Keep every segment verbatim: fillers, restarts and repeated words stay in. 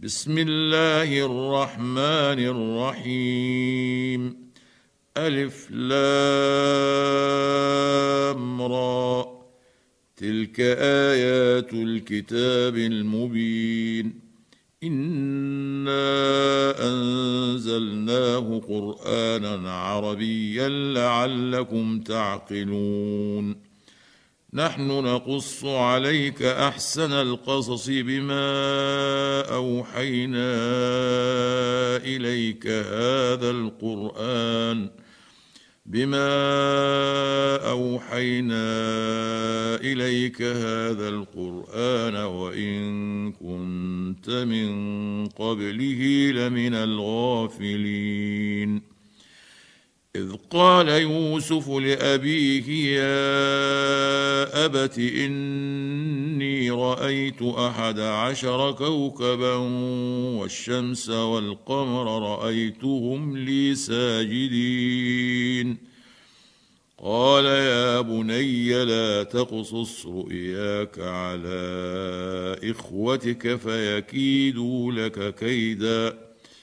بسم الله الرحمن الرحيم. ألف لام را، تلك آيات الكتاب المبين. إنا أنزلناه قرآنا عربيا لعلكم تعقلون. نحن نقص عليك أحسن القصص بما أوحينا إليك هذا القرآن بما أوحينا إليك هذا القرآن وإن كنت من قبله لمن الغافلين. إذ قال يوسف لأبيه يا أبت إني رأيت أحد عشر كوكبا والشمس والقمر رأيتهم لي ساجدين. قال يا بني لا تقصص رؤياك على إخوتك فيكيدوا لك كيدا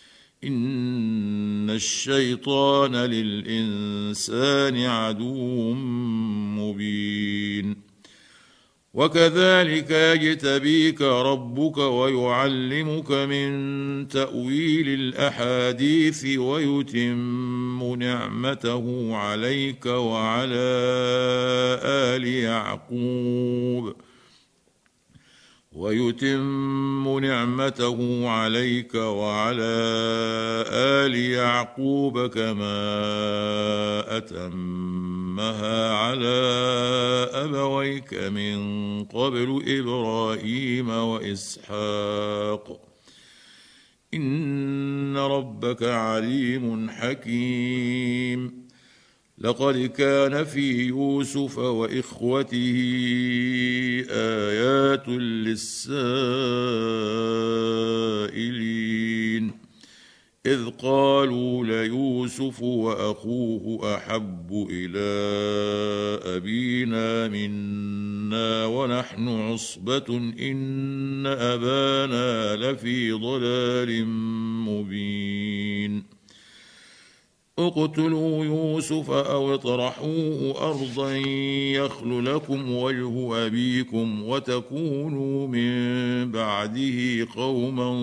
إن الشيطان للإنسان عدو مبين. وكذلك يجتبيك ربك ويعلمك من تأويل الأحاديث ويتم نعمته عليك وعلى آل يعقوب ويتم نعمته عليك وعلى آل يعقوب كما أتمها على أبويك من قبل إبراهيم وإسحاق إن ربك عليم حكيم. لقد كان في يوسف وإخوته آيات للسائلين إذ قالوا ليوسف وأخوه أحب إلى أبينا منا ونحن عصبة إن أبانا لفي ضلال مبين. اقتلوا يوسف أو اطرحوه أرضا يخل لكم وجه أبيكم وتكونوا من بعده قوما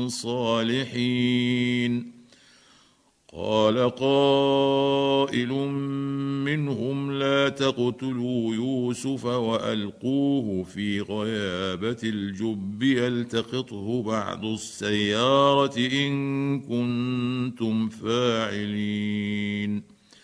صالحين. قال قائل منهم لا تقتلوا يوسف وألقوه في غيابة الجب يلتقطه بعض السيارة إن كنتم فاعلين.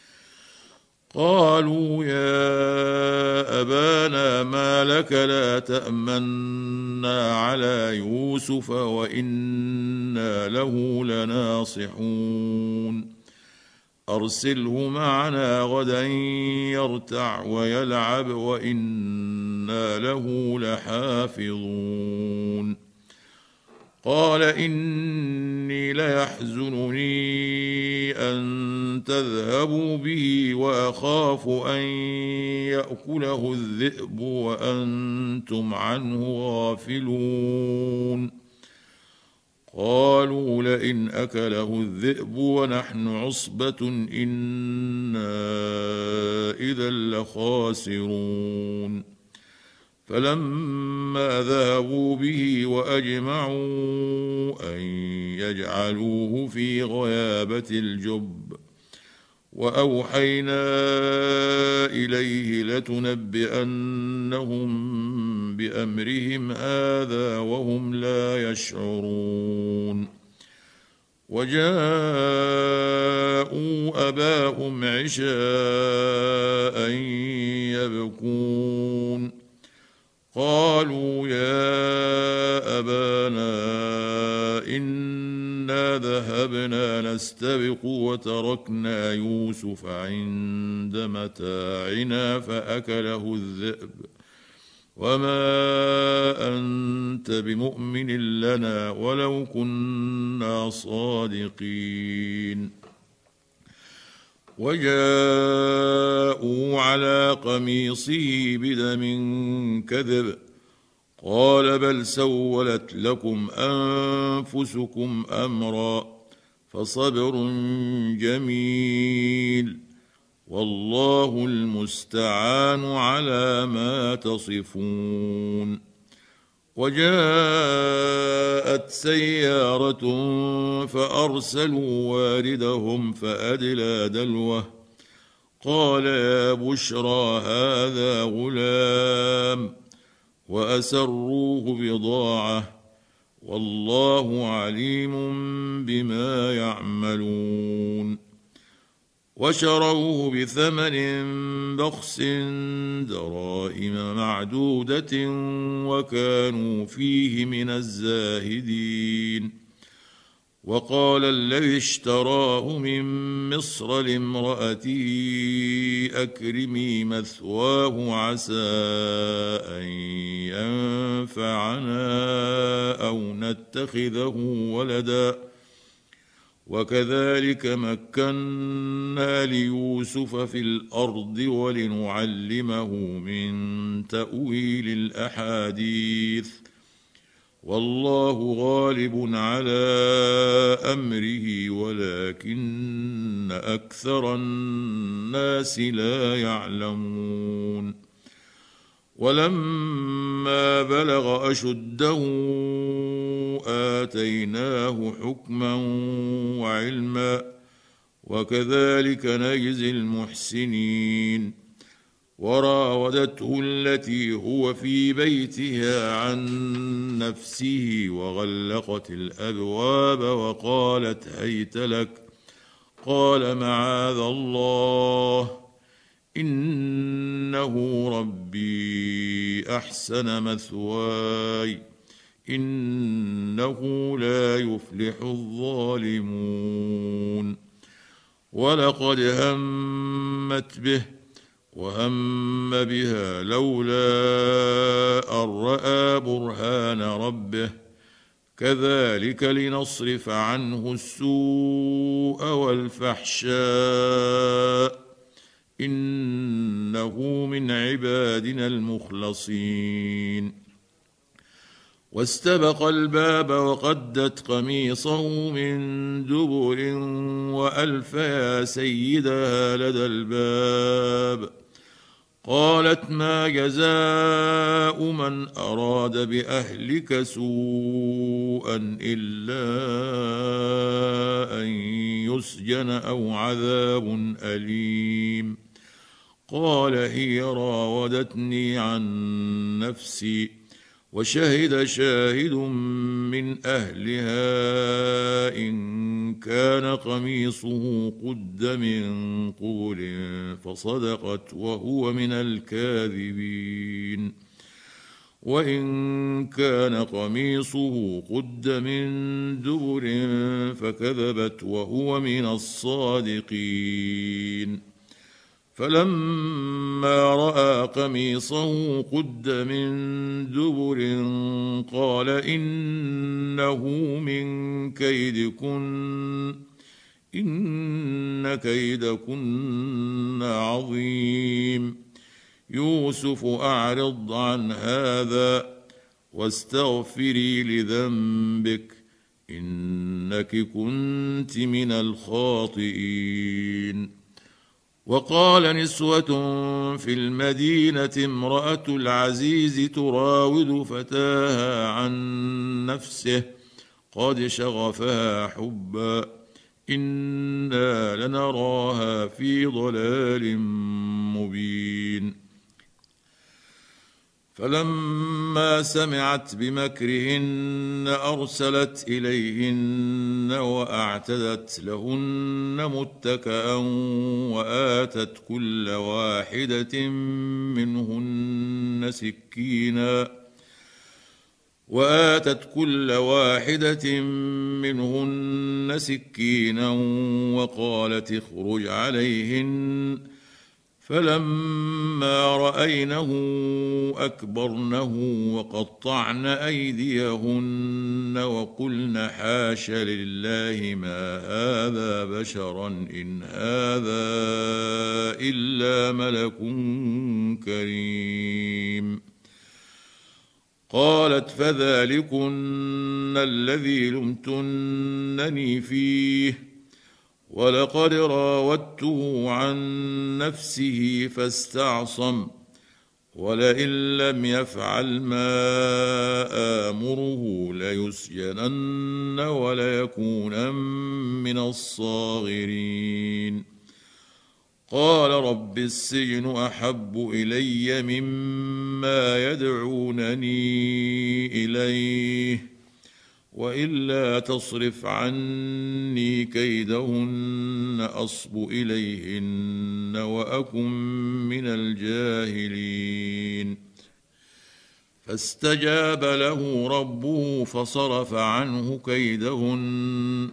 قالوا يا أبانا ما لك لا تأمنا على يوسف وإنا له لناصحون. أرسله معنا غدا يرتع ويلعب وإنا له لحافظون. قال إني ليحزنني أن تذهبوا به وأخاف أن يأكله الذئب وأنتم عنه غافلون. قالوا لئن أكله الذئب ونحن عصبة إنا إذا لخاسرون. فلما ذهبوا به وأجمعوا أن يجعلوه في غيابة الجب وأوحينا إليه لتنبئنهم بأمرهم هذا وهم لا يشعرون. وجاءوا أباهم عشاء يبكون. قالوا يا أبانا إنا ذهبنا نستبق وتركنا يوسف عند متاعنا فأكله الذئب وما أنت بمؤمن لنا ولو كنا صادقين. وجاءوا على قميصه بدم كذب قال بل سولت لكم أنفسكم أمرا فصبر جميل والله المستعان على ما تصفون. وجاءت سيارة فأرسلوا واردهم فأدلى دلوه قال يا بشرى هذا غلام وأسروه بضاعة والله عليم بما يعملون. وشروه بثمن بخس دراهم معدودة وكانوا فيه من الزاهدين. وقال الذي اشتراه من مصر لامرأته أكرمي مثواه عسى أن ينفعنا أو نتخذه ولدا وكذلك مكنا ليوسف في الأرض ولنعلمه من تأويل الأحاديث والله غالب على أمره ولكن أكثر الناس لا يعلمون. ولما بلغ أشده آتيناه حكما وعلما وكذلك نجزي المحسنين. وراودته التي هو في بيتها عن نفسه وغلقت الأبواب وقالت هيت لك قال معاذ الله إنه ربي أحسن مثواي إنه لا يفلح الظالمون. ولقد همت به وهم بها لولا أن رأى برهان ربه كذلك لنصرف عنه السوء والفحشاء إنه من عبادنا المخلصين. واستبق الباب وقدت قميصه من دبر وألف يا سيدها لدى الباب قالت ما جزاء من أراد بأهلك سوءا إلا أن يسجن أو عذاب أليم قال هي راودتني عن نفسي وشهد شاهد من أهلها إن كان قميصه قد من قبل فصدقت وهو من الكاذبين وإن كان قميصه قد من دبر فكذبت وهو من الصادقين. فلما رأى قميصه قد من دبر قال إنه من كيدكن إن كيدكن عظيم يوسف أعرض عن هذا واستغفري لذنبك إنك كنت من الخاطئين. وقال نسوة في المدينة امرأة العزيز تراود فتاها عن نفسه قد شغفها حبا إنا لنراها في ضلال مبين. فلما سمعت بمكرهن أرسلت إليهن وأعتدت لهن متكأ وآتت كل واحدة منهن سكينا وآتت كل واحدة منهن سكينا وقالت اخرج عليهن فلما رأينه أكبرنه وقطعن أيديهن وقلن حاش لله ما هذا بشرا إن هذا إلا ملك كريم. قالت فذلكن الذي لمتنني فيه ولقد راودته عن نفسه فاستعصم ولئن لم يفعل ما آمره ليسجنن وليكونن من الصاغرين. قال رب السجن أحب إلي مما يدعونني إليه وإلا تصرف عني كيدهن أصب إليهن وأكن من الجاهلين. فاستجاب له ربه فصرف عنه كيدهن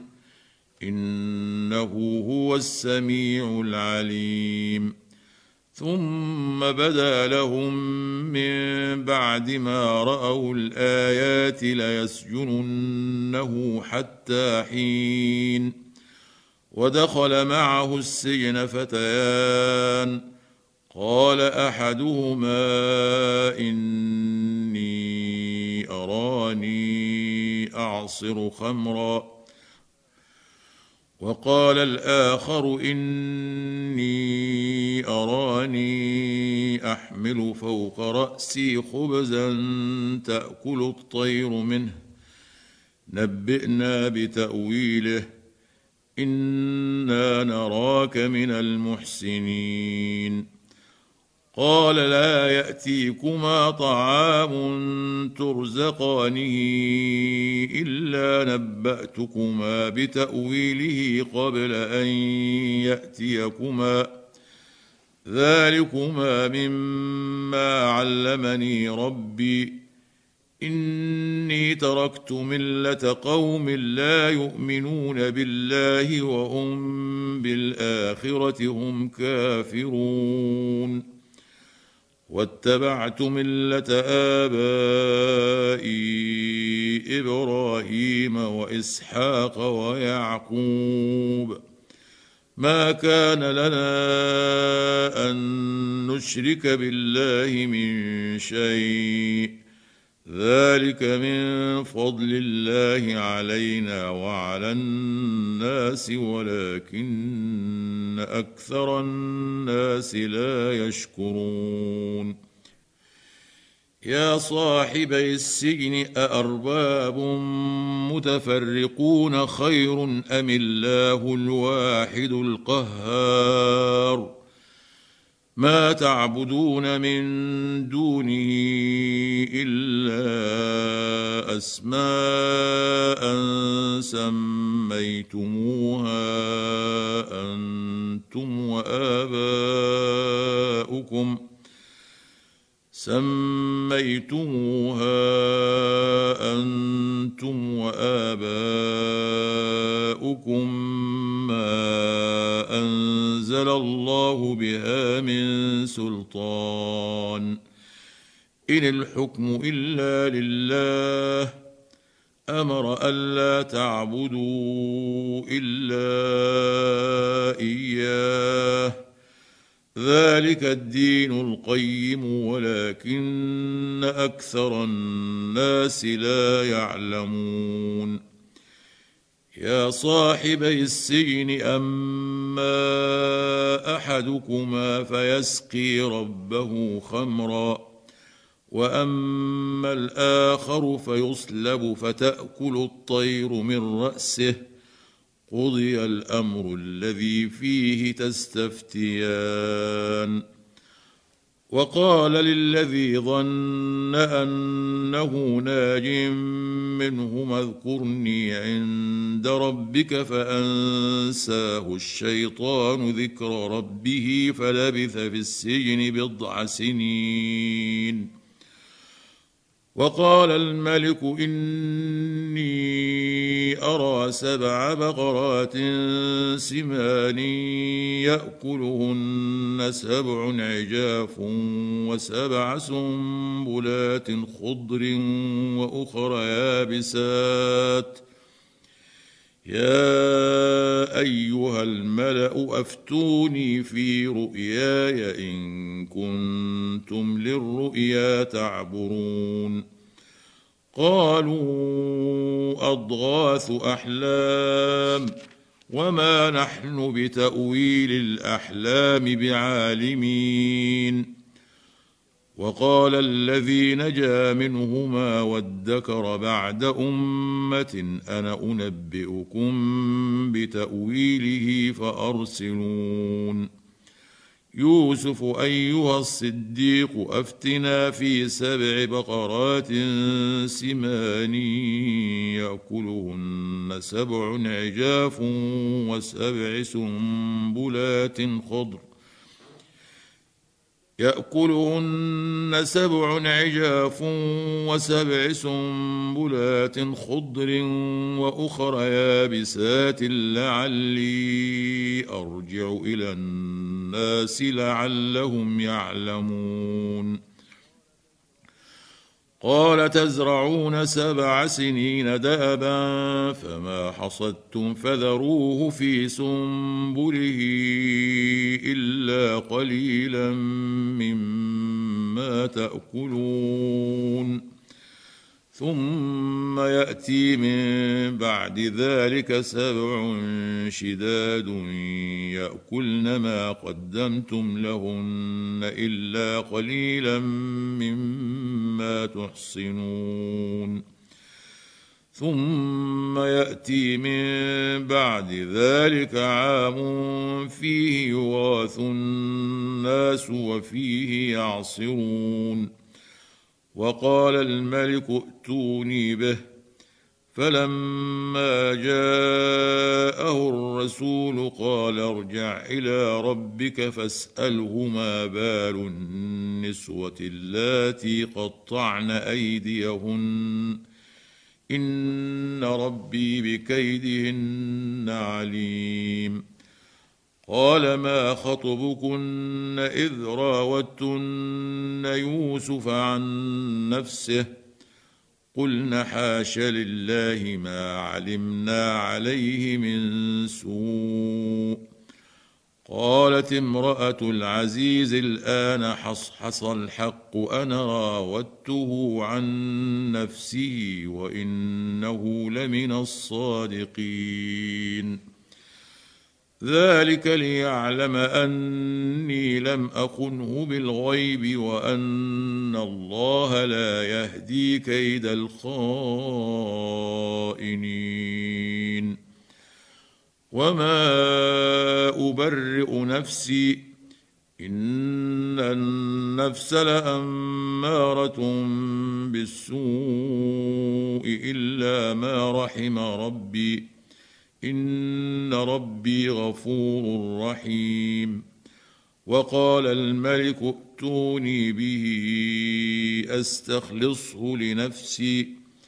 إنه هو السميع العليم. ثم بدا لهم من بعد ما رأوا الآيات ليسجننه حتى حين. ودخل معه السجن فتيان قال أحدهما إني أراني أعصر خمرا وقال الآخر إني أراني أحمل فوق رأسي خبزا تأكل الطير منه نبئنا بتأويله إنا نراك من المحسنين. قال لا يأتيكما طعام ترزقانه إلا نبأتكما بتأويله قبل أن يأتيكما ذلكما مما علمني ربي إني تركت ملة قوم لا يؤمنون بالله وهم بالآخرة هم كافرون واتبعت ملة آبائي إبراهيم وإسحاق ويعقوب ما كان لنا أن نشرك بالله من شيء ذلك من فضل الله علينا وعلى الناس ولكن أكثر الناس لا يشكرون. يا صاحبي السجن أأرباب متفرقون خير أم الله الواحد القهار ما تعبدون من دونه إلا أسماء سميتموها أنتم وآباؤكم سميتموها أنتم وآباؤكم ما أنزل الله بها من سلطان إن الحكم إلا لله أمر ألا تعبدوا إلا إياه ذلك الدين القيم ولكن أكثر الناس لا يعلمون. يا صاحبي السجن أما أحدكما فيسقي ربه خمرا وأما الآخر فيصلب فتأكل الطير من رأسه قضي الأمر الذي فيه تستفتيان. وقال للذي ظن أنه ناج منهما اذكرني عند ربك فأنساه الشيطان ذكر ربه فلبث في السجن بضع سنين. وقال الملك إني أرى سبع بقرات سمان يأكلهن سبع عجاف وسبع سنبلات خضر وأخر يابسات يا أيها الملأ أفتوني في رؤياي إن كنتم للرؤيا تعبرون. قالوا أضغاث أحلام وما نحن بتأويل الأحلام بعالمين. وقال الذي نجا منهما وادكر بعد أمة أنا أنبئكم بتأويله فأرسلون. يوسف أيها الصديق أفتنا في سبع بقرات سمان يأكلهن سبع عجاف وسبع سنبلات خضر يأكلهن سبع عجاف وسبع سنبلات خضر وأخر يابسات لعلي أرجع إلى الناس لعلهم يعلمون. قال تزرعون سبع سنين دابا فما حصدتم فذروه في سنبله إلا قليلا مما تأكلون. ثم يأتي من بعد ذلك سبع شداد يأكلن ما قدمتم لهن إلا قليلا مما تحصنون. ثم يأتي من بعد ذلك عام فيه يغاث الناس وفيه يعصرون. وقال الملك ائتوني به فلما جاءه الرسول قال ارجع إلى ربك فاسأله ما بال النسوة اللاتي قطعن أيديهن إن ربي بكيدهن عليم. قال ما خطبكن إذ راوتن يوسف عن نفسه قلن حاش لله ما علمنا عليه من سوء. قالت امرأة العزيز الآن حصحص الحق أنا راودته عن نفسه وإنه لمن الصادقين. ذلك ليعلم أني لم أخنه بالغيب وأن الله لا يهدي كيد الخائنين. وما أبرئ نفسي إن النفس لأمارة بالسوء إلا ما رحم ربي إن ربي غفور رحيم. وقال الملك ائتوني به أستخلصه لنفسي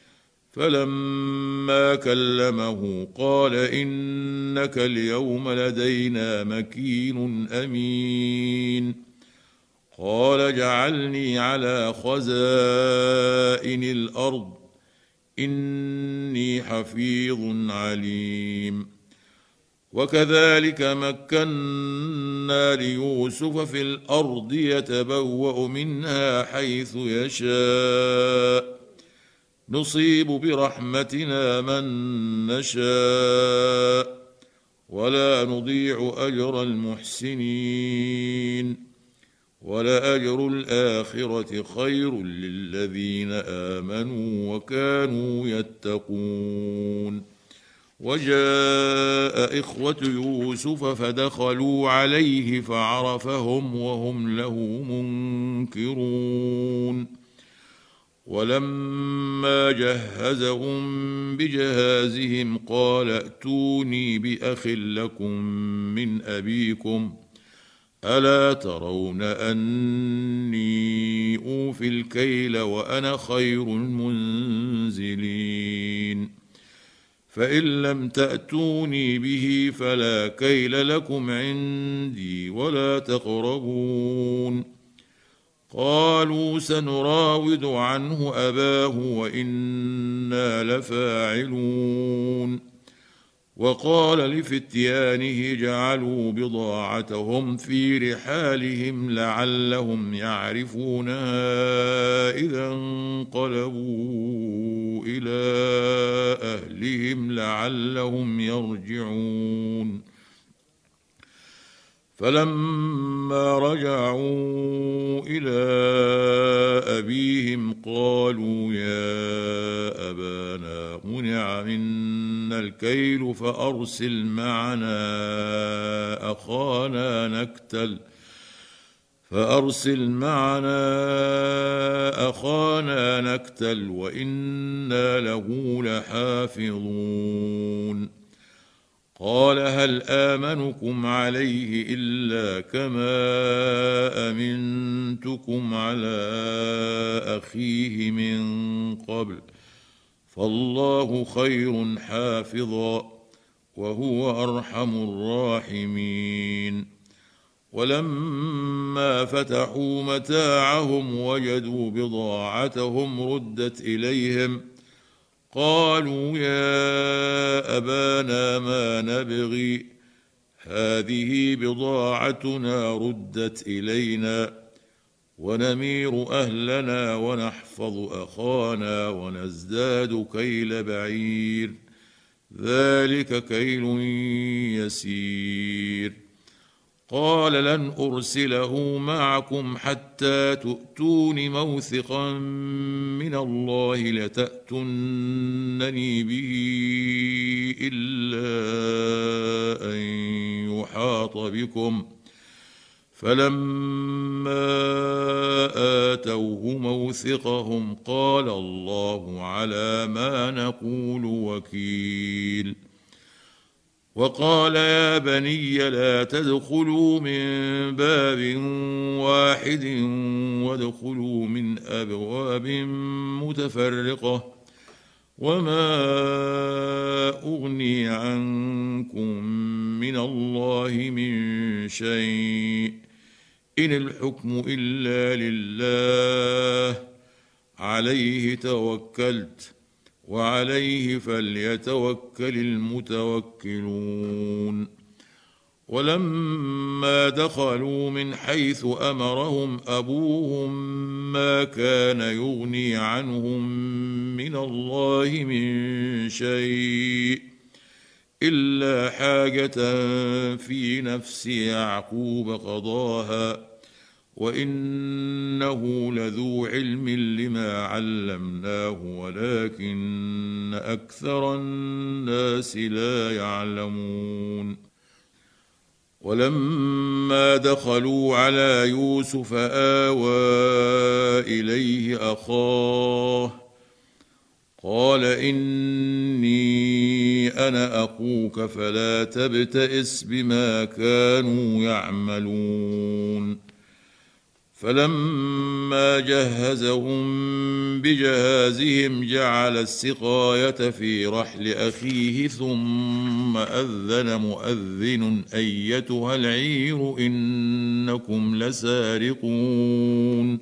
فلما كلمه قال إنك اليوم لدينا مكين أمين. قال اجعلني على خزائن الأرض إني حفيظ عليم. وكذلك مكنا ليوسف في الأرض يتبوأ منها حيث يشاء نصيب برحمتنا من نشاء ولا نضيع أجر المحسنين ولأجر الآخرة خير للذين آمنوا وكانوا يتقون. وجاء إخوة يوسف فدخلوا عليه فعرفهم وهم له منكرون. ولما جهزهم بجهازهم قال ائتوني بأخ لكم من أبيكم ألا ترون أني أوفي الكيل وأنا خير المنزلين. فإن لم تأتوني به فلا كيل لكم عندي ولا تقربون. قالوا سنراود عنه أباه وإنا لفاعلون. وقال لفتيانه جعلوا بضاعتهم في رحالهم لعلهم يعرفونها إذا انقلبوا إلى أهلهم لعلهم يرجعون. فلما رجعوا إلى أبيهم قالوا يا أبانا منع منا الكيل فأرسل معنا أخانا نكتل فأرسل معنا أخانا نكتل وإنا له لحافظون. قال هل آمنكم عليه إلا كما أمنتكم على أخيه من قبل فالله خير حافظا وهو أرحم الراحمين. ولما فتحوا متاعهم وجدوا بضاعتهم ردت إليهم قالوا يا أبانا ما نبغي هذه بضاعتنا ردت إلينا ونمير أهلنا ونحفظ أخانا ونزداد كيل بعير ذلك كيل يسير. قال لن أرسله معكم حتى تؤتون موثقا من الله لتأتونني به إلا أن يحاط بكم. فلما آتوه موثقهم قال الله على ما نقول وكيل. وقال يا بني لا تدخلوا من باب واحد وادخلوا من أبواب متفرقة وما أغني عنكم من الله من شيء إن الحكم إلا لله عليه توكلت وعليه فليتوكل المتوكلون. ولما دخلوا من حيث أمرهم أبوهم ما كان يغني عنهم من الله من شيء إلا حاجة في نفس يعقوب قضاها وإنه لذو علم لما علمناه ولكن أكثر الناس لا يعلمون. ولما دخلوا على يوسف آوى إليه أخاه قال إني أنا أخوك فلا تبتئس بما كانوا يعملون. فلما جهزهم بجهازهم جعل السقاية في رحل أخيه ثم أذن مؤذن أيتها العير إنكم لسارقون.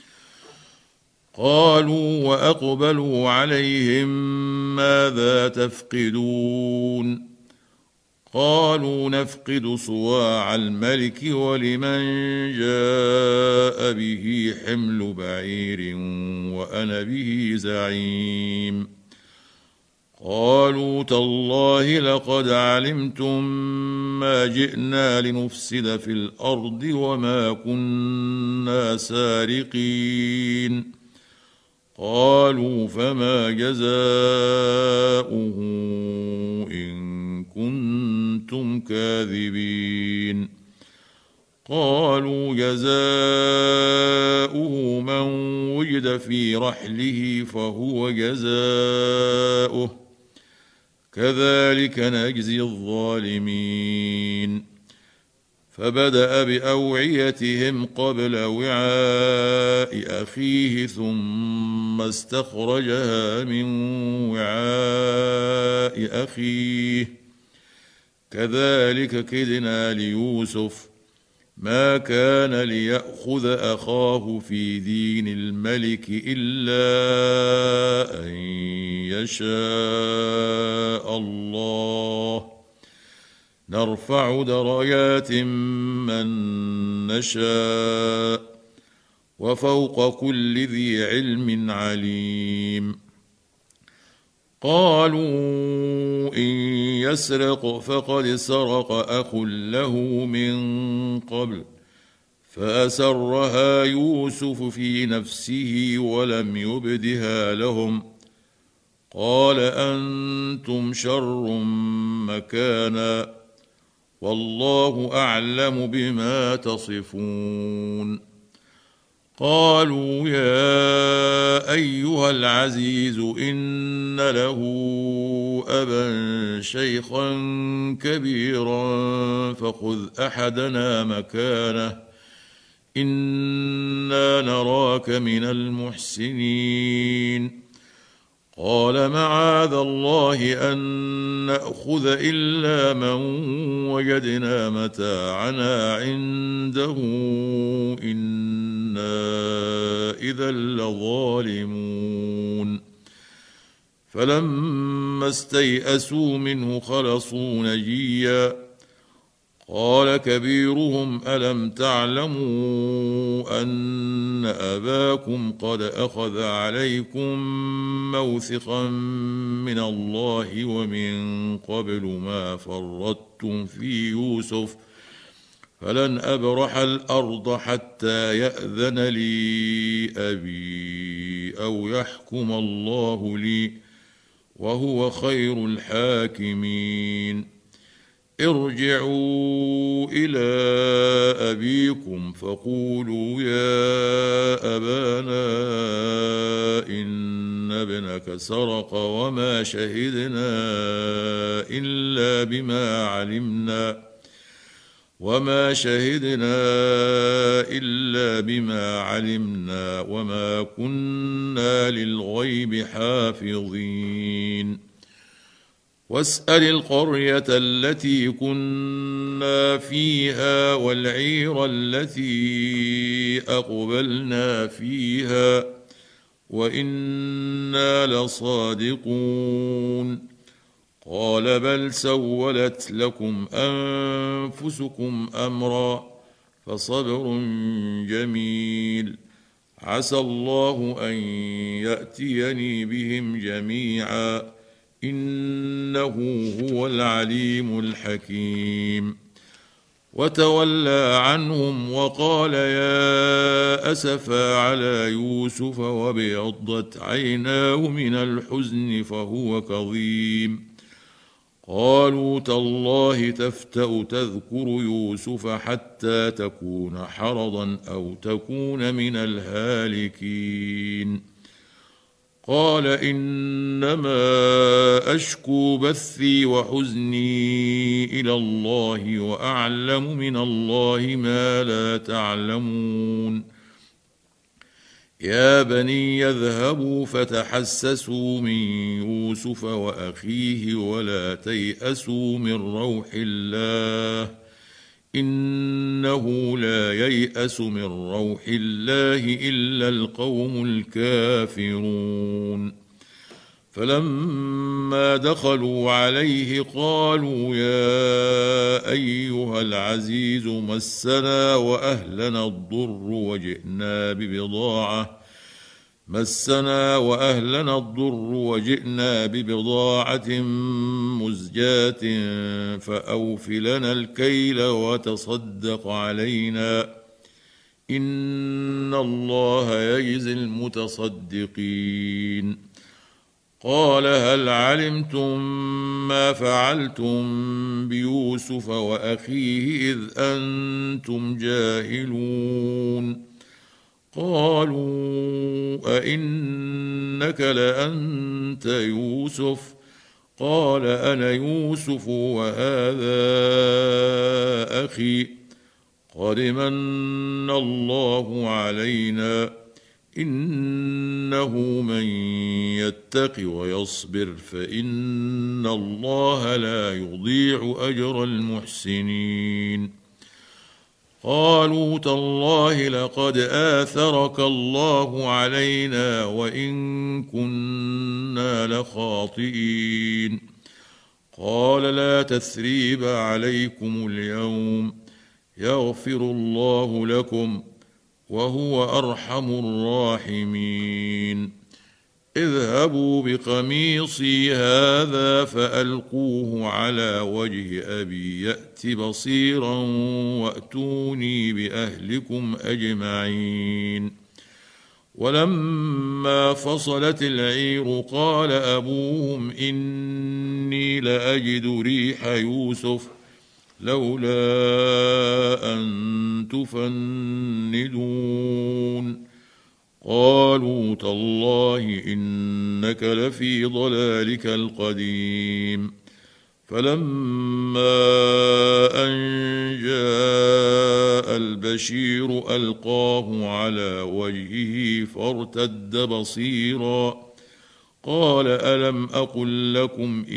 قالوا وأقبلوا عليهم ماذا تفقدون قالوا نفقد صواع الملك ولمن جاء به حمل بعير وأنا به زعيم. قالوا تالله لقد علمتم ما جئنا لنفسد في الأرض وما كنا سارقين. قالوا فما جزاؤه إن كنتم كاذبين. قالوا جزاؤه من وجد في رحله فهو جزاؤه كذلك نجزي الظالمين. فبدأ بأوعيتهم قبل وعاء أخيه ثم استخرجها من وعاء أخيه كذلك كدنا ليوسف ما كان ليأخذ أخاه في دين الملك إلا أن يشاء الله نرفع درجات من نشاء وفوق كل ذي علم عليم. قالوا إن يسرق فقد سرق أخ له من قبل فأسرها يوسف في نفسه ولم يبدها لهم قال أنتم شر مكانا والله أعلم بما تصفون. قالوا يا أيها العزيز إن له أبا شيخا كبيرا فخذ أحدنا مكانه إنا نراك من المحسنين. قال معاذ الله أن نأخذ إلا من وجدنا متاعنا عنده إنا إذا لظالمون. فلما استيئسوا منه خلصوا نجيا قال كبيرهم ألم تعلموا أن أباكم قد أخذ عليكم موثقا من الله ومن قبل ما فرطتم في يوسف فلن أبرح الأرض حتى يأذن لي أبي أو يحكم الله لي وهو خير الحاكمين. ارجعوا إلى أبيكم فقولوا يا أبانا إن ابنك سرق وما شهدنا إلا بما علمنا وما شهدنا إلا بما علمنا وما كنا للغيب حافظين. واسأل القرية التي كنا فيها والعير التي أقبلنا فيها وإنا لصادقون. قال بل سولت لكم أنفسكم أمرا فصبر جميل عسى الله أن يأتيني بهم جميعا إنه هو العليم الحكيم. وتولى عنهم وقال يا أسفا على يوسف وابيضت عيناه من الحزن فهو كظيم. قالوا تالله تفتأ تذكر يوسف حتى تكون حرضا أو تكون من الهالكين. قال إنما أشكو بثي وحزني إلى الله وأعلم من الله ما لا تعلمون. يا بني يذهبوا فتحسسوا من يوسف وأخيه ولا تيأسوا من روح الله إنه لا ييأس من روح الله إلا القوم الكافرون. فلما دخلوا عليه قالوا يا أيها العزيز مسنا وأهلنا الضر وجئنا ببضاعة مسنا وأهلنا الضر وجئنا ببضاعة مزجاة فأوف لنا الكيل وتصدق علينا إن الله يجزي المتصدقين. قال هل علمتم ما فعلتم بيوسف وأخيه إذ أنتم جاهلون. قالوا أئنك لأنت يوسف قال أنا يوسف وهذا أخي قد من الله علينا إنه من يتق ويصبر فإن الله لا يضيع أجر المحسنين. قالوا تالله لقد آثرك الله علينا وإن كنا لخاطئين. قال لا تثريب عليكم اليوم يغفر الله لكم وهو أرحم الراحمين. اذهبوا بقميصي هذا فألقوه على وجه أبي يأت بصيرا وأتوني بأهلكم أجمعين. ولما فصلت العير قال أبوهم إني لأجد ريح يوسف لولا أن تفندون. قالوا تالله إنك لفي ضلالك القديم. فلما أن جاء البشير ألقاه على وجهه فارتد بصيرا قال ألم أقل لكم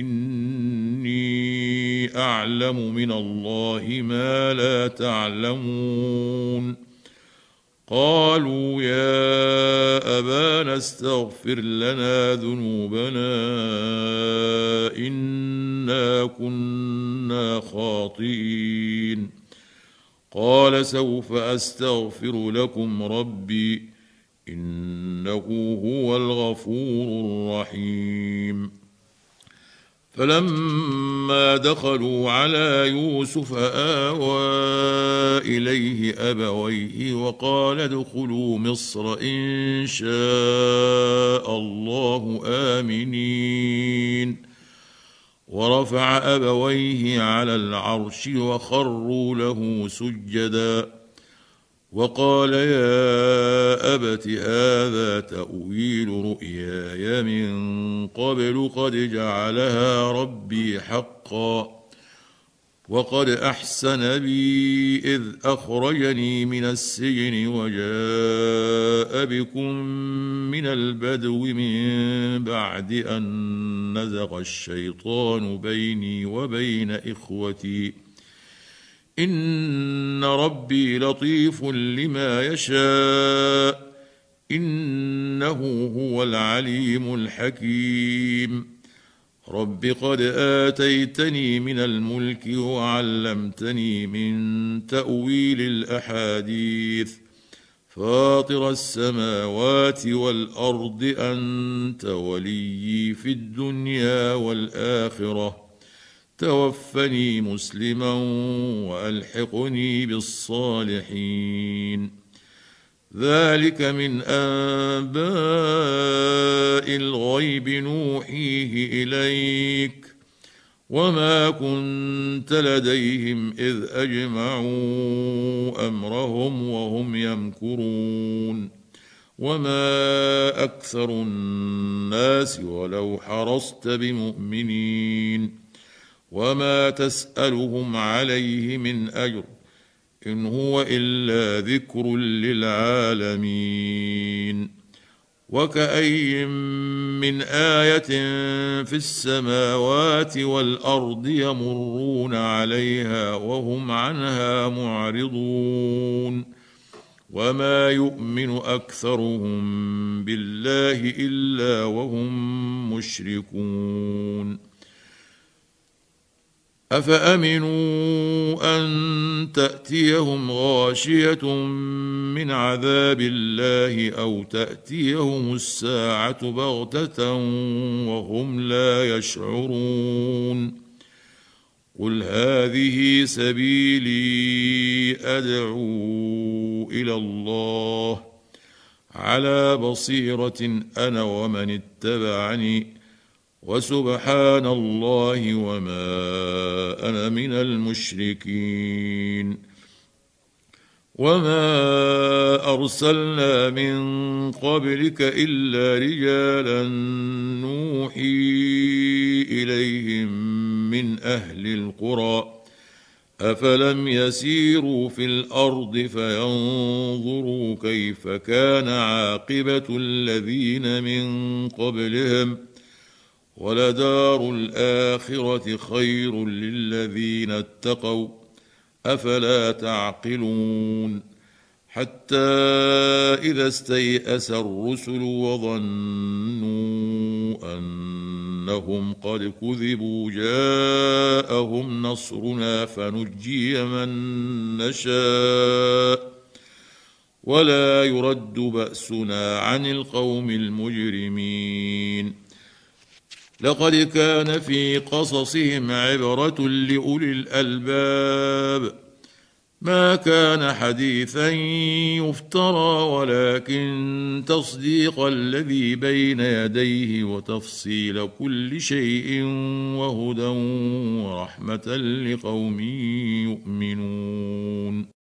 إني أعلم من الله ما لا تعلمون. قالوا يا أبانا استغفر لنا ذنوبنا إنا كنا خاطئين. قال سوف أستغفر لكم ربي إنه هو الغفور الرحيم. فلما دخلوا على يوسف آوى إليه أبويه وقال ادخلوا مصر إن شاء الله آمنين. ورفع أبويه على العرش وخروا له سجدا وقال يا أبت هذا تأويل رؤياي من قبل قد جعلها ربي حقا وقد أحسن بي إذ أخرجني من السجن وجاء بكم من البدو من بعد أن نزغ الشيطان بيني وبين إخوتي إن ربي لطيف لما يشاء إنه هو العليم الحكيم. رب قد آتيتني من الملك وعلمتني من تأويل الأحاديث فاطر السماوات والأرض أنت وليي في الدنيا والآخرة توفني مسلما وألحقني بالصالحين. ذلك من أنباء الغيب نوحيه إليك وما كنت لديهم إذ أجمعوا أمرهم وهم يمكرون. وما أكثر الناس ولو حرصت بمؤمنين وما تسألهم عليه من أجر إن هو إلا ذكر للعالمين. وكأي من آية في السماوات والأرض يمرون عليها وهم عنها معرضون وما يؤمن أكثرهم بالله إلا وهم مشركون. أفأمنوا أن تأتيهم غاشية من عذاب الله أو تأتيهم الساعة بغتة وهم لا يشعرون. قل هذه سبيلي أدعو إلى الله على بصيرة أنا ومن اتبعني وسبحان الله وما أنا من المشركين. وما أرسلنا من قبلك إلا رجالا نوحي إليهم من أهل القرى أفلم يسيروا في الأرض فينظروا كيف كان عاقبة الذين من قبلهم ولدار الآخرة خير للذين اتقوا أفلا تعقلون. حتى إذا استيأس الرسل وظنوا أن أنهم قد كذبوا جاءهم نصرنا فنجي من نشاء ولا يرد بأسنا عن القوم المجرمين. لقد كان في قصصهم عبرة لأولي الألباب ما كان حديثا يفترى ولكن تصديق الذي بين يديه وتفصيل كل شيء وهدى ورحمة لقوم يؤمنون.